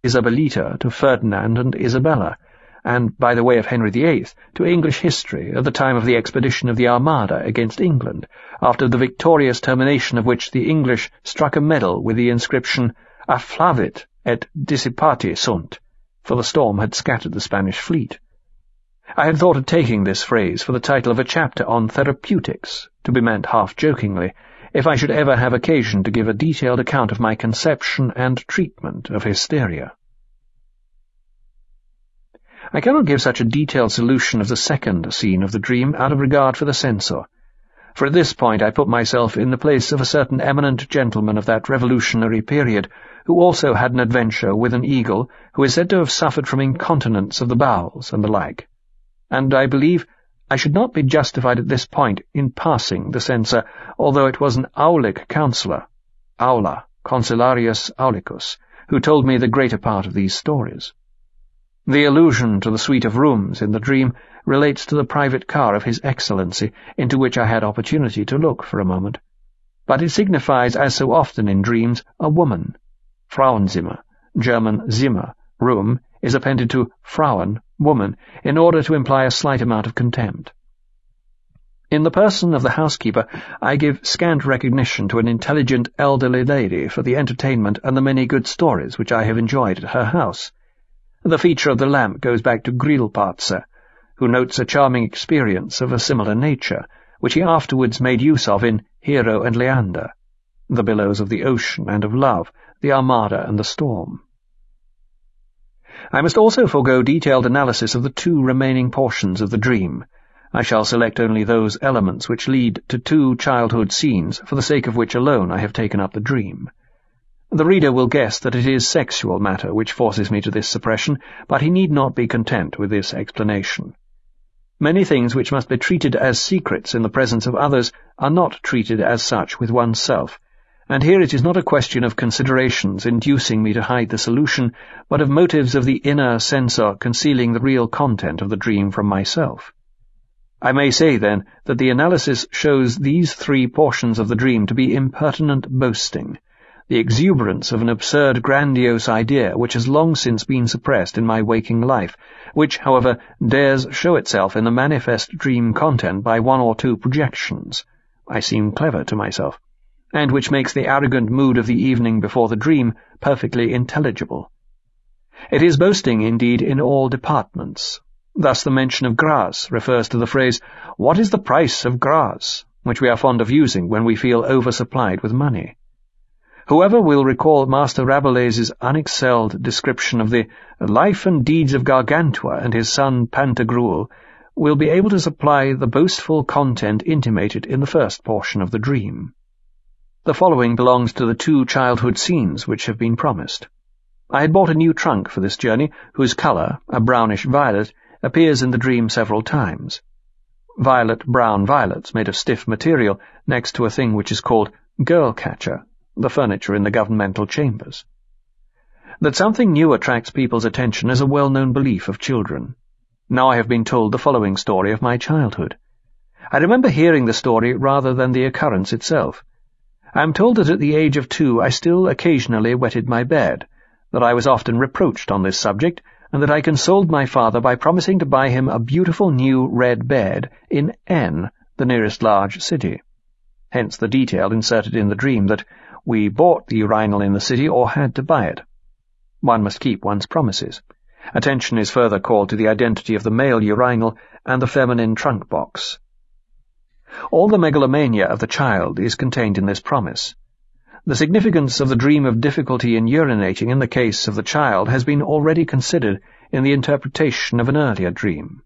Isabelita to Ferdinand and Isabella, and, by the way of Henry VIII, to English history at the time of the expedition of the Armada against England, after the victorious termination of which the English struck a medal with the inscription Afflavit et dissipati sunt, for the storm had scattered the Spanish fleet. I had thought of taking this phrase for the title of a chapter on therapeutics, to be meant half-jokingly, if I should ever have occasion to give a detailed account of my conception and treatment of hysteria. I cannot give such a detailed solution of the second scene of the dream out of regard for the censor, for at this point I put myself in the place of a certain eminent gentleman of that revolutionary period, who also had an adventure with an eagle who is said to have suffered from incontinence of the bowels and the like, and I believe I should not be justified at this point in passing the censor, although it was an Aulic counsellor, Aula, Consularius Aulicus, who told me the greater part of these stories. The allusion to the suite of rooms in the dream relates to the private car of His Excellency, into which I had opportunity to look for a moment. But it signifies, as so often in dreams, a woman. Frauenzimmer, German Zimmer, room, is appended to Frauen, woman, in order to imply a slight amount of contempt. In the person of the housekeeper, I give scant recognition to an intelligent elderly lady for the entertainment and the many good stories which I have enjoyed at her house. The feature of the lamp goes back to Grillparzer, who notes a charming experience of a similar nature, which he afterwards made use of in Hero and Leander, the billows of the ocean and of love, the Armada and the storm. I must also forego detailed analysis of the two remaining portions of the dream. I shall select only those elements which lead to two childhood scenes, for the sake of which alone I have taken up the dream. The reader will guess that it is sexual matter which forces me to this suppression, but he need not be content with this explanation. Many things which must be treated as secrets in the presence of others are not treated as such with oneself, and here it is not a question of considerations inducing me to hide the solution, but of motives of the inner censor concealing the real content of the dream from myself. I may say, then, that the analysis shows these three portions of the dream to be impertinent boasting, the exuberance of an absurd, grandiose idea which has long since been suppressed in my waking life, which, however, dares show itself in the manifest dream content by one or two projections. I seem clever to myself, and which makes the arrogant mood of the evening before the dream perfectly intelligible. It is boasting, indeed, in all departments. Thus the mention of Gras refers to the phrase, "What is the price of Gras?" which we are fond of using when we feel oversupplied with money. Whoever will recall Master Rabelais's unexcelled description of the life and deeds of Gargantua and his son Pantagruel will be able to supply the boastful content intimated in the first portion of the dream. The following belongs to the two childhood scenes which have been promised. I had bought a new trunk for this journey, whose colour, a brownish violet, appears in the dream several times. Violet-brown violets made of stiff material next to a thing which is called girl-catcher, the furniture in the governmental chambers. That something new attracts people's attention is a well-known belief of children. Now I have been told the following story of my childhood. I remember hearing the story rather than the occurrence itself. I am told that at the age of 2 I still occasionally wetted my bed, that I was often reproached on this subject, and that I consoled my father by promising to buy him a beautiful new red bed in N, the nearest large city. Hence the detail inserted in the dream that we bought the urinal in the city or had to buy it. One must keep one's promises. Attention is further called to the identity of the male urinal and the feminine trunk box. All the megalomania of the child is contained in this promise. The significance of the dream of difficulty in urinating in the case of the child has been already considered in the interpretation of an earlier dream.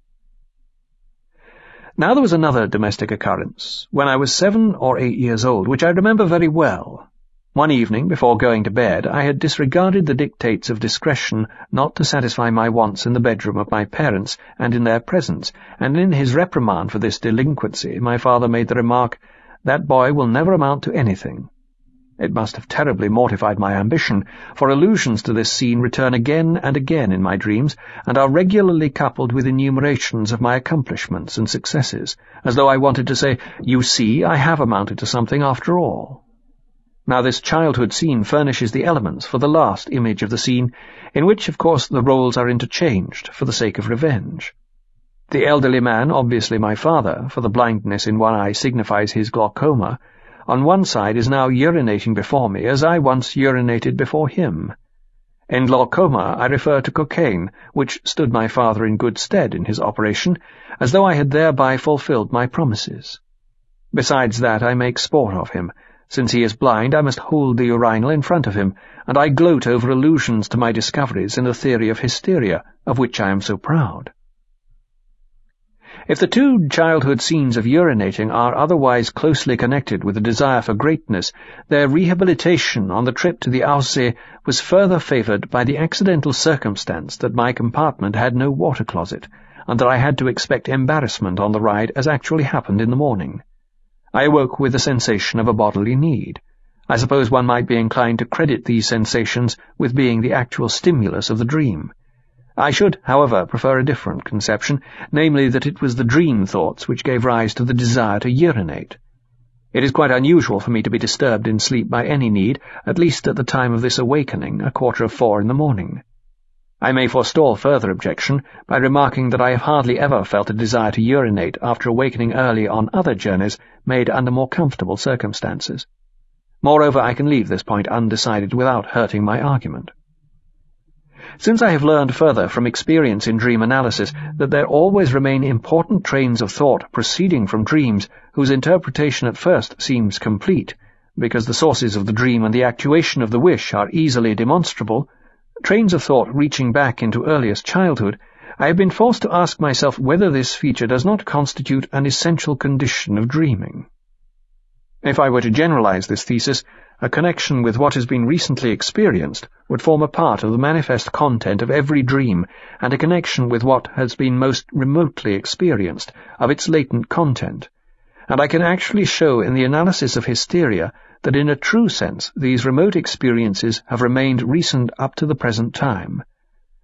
Now there was another domestic occurrence, when I was 7 or 8 years old, which I remember very well. One evening, before going to bed, I had disregarded the dictates of discretion not to satisfy my wants in the bedroom of my parents and in their presence, and in his reprimand for this delinquency my father made the remark, "That boy will never amount to anything." It must have terribly mortified my ambition, for allusions to this scene return again and again in my dreams, and are regularly coupled with enumerations of my accomplishments and successes, as though I wanted to say, "You see, I have amounted to something after all." Now this childhood scene furnishes the elements for the last image of the scene, in which, of course, the roles are interchanged for the sake of revenge. The elderly man, obviously my father, for the blindness in one eye signifies his glaucoma, on one side is now urinating before me as I once urinated before him. In glaucoma I refer to cocaine, which stood my father in good stead in his operation, as though I had thereby fulfilled my promises. Besides that, I make sport of him. Since he is blind, I must hold the urinal in front of him, and I gloat over allusions to my discoveries in the theory of hysteria, of which I am so proud. If the two childhood scenes of urinating are otherwise closely connected with the desire for greatness, their rehabilitation on the trip to the Aussee was further favoured by the accidental circumstance that my compartment had no water closet, and that I had to expect embarrassment on the ride, as actually happened in the morning. I awoke with the sensation of a bodily need. I suppose one might be inclined to credit these sensations with being the actual stimulus of the dream. I should, however, prefer a different conception, namely that it was the dream thoughts which gave rise to the desire to urinate. It is quite unusual for me to be disturbed in sleep by any need, at least at the time of this awakening, 4:15 in the morning. I may forestall further objection by remarking that I have hardly ever felt a desire to urinate after awakening early on other journeys made under more comfortable circumstances. Moreover, I can leave this point undecided without hurting my argument. Since I have learned further from experience in dream analysis that there always remain important trains of thought proceeding from dreams whose interpretation at first seems complete, because the sources of the dream and the actuation of the wish are easily demonstrable, trains of thought reaching back into earliest childhood, I have been forced to ask myself whether this feature does not constitute an essential condition of dreaming. If I were to generalize this thesis, a connection with what has been recently experienced would form a part of the manifest content of every dream, and a connection with what has been most remotely experienced of its latent content. And I can actually show in the analysis of hysteria that in a true sense these remote experiences have remained recent up to the present time,